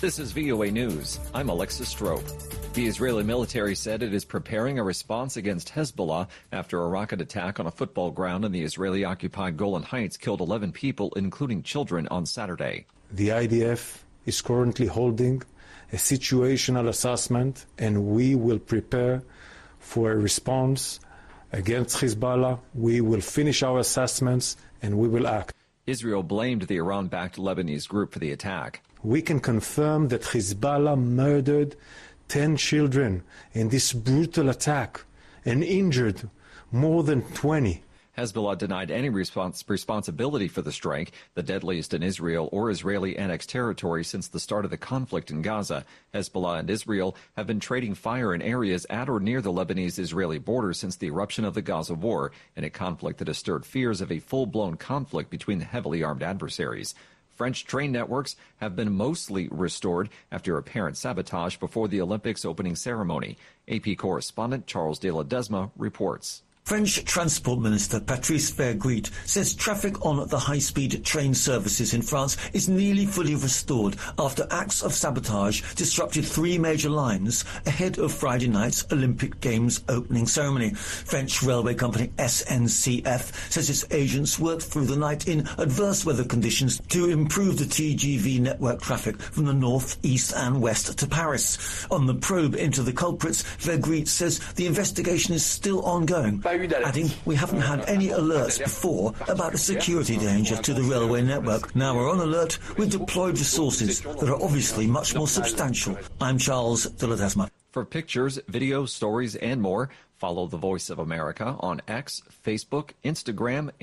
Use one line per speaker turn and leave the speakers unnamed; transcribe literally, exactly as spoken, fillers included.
This is V O A News. I'm Alexis Strope. The Israeli military said it is preparing a response against Hezbollah after a rocket attack on a football ground in the Israeli-occupied Golan Heights killed eleven people, including children, on Saturday.
The I D F is currently holding a situational assessment, and we will prepare for a response against Hezbollah. We will finish our assessments, and we will act.
Israel blamed the Iran-backed Lebanese group for the attack.
We can confirm that Hezbollah murdered ten children in this brutal attack and injured more than twenty.
Hezbollah denied any respons- responsibility for the strike, the deadliest in Israel or Israeli annexed territory since the start of the conflict in Gaza. Hezbollah and Israel have been trading fire in areas at or near the Lebanese-Israeli border since the eruption of the Gaza war, in a conflict that has stirred fears of a full-blown conflict between the heavily armed adversaries. French train networks have been mostly restored after apparent sabotage before the Olympics opening ceremony. A P correspondent Charles de Ledesma reports.
French Transport Minister Patrice Vergrit says traffic on the high-speed train services in France is nearly fully restored after acts of sabotage disrupted three major lines ahead of Friday night's Olympic Games opening ceremony. French railway company S N C F says its agents worked through the night in adverse weather conditions to improve the T G V network traffic from the north, east and west to Paris. On the probe into the culprits, Vergrit says the investigation is still ongoing, adding, we haven't had any alerts before about a security danger to the railway network. Now we're on alert with deployed resources that are obviously much more substantial. I'm Charles de Ledesma.
For pictures, videos, stories, and more, follow The Voice of America on X, Facebook, Instagram,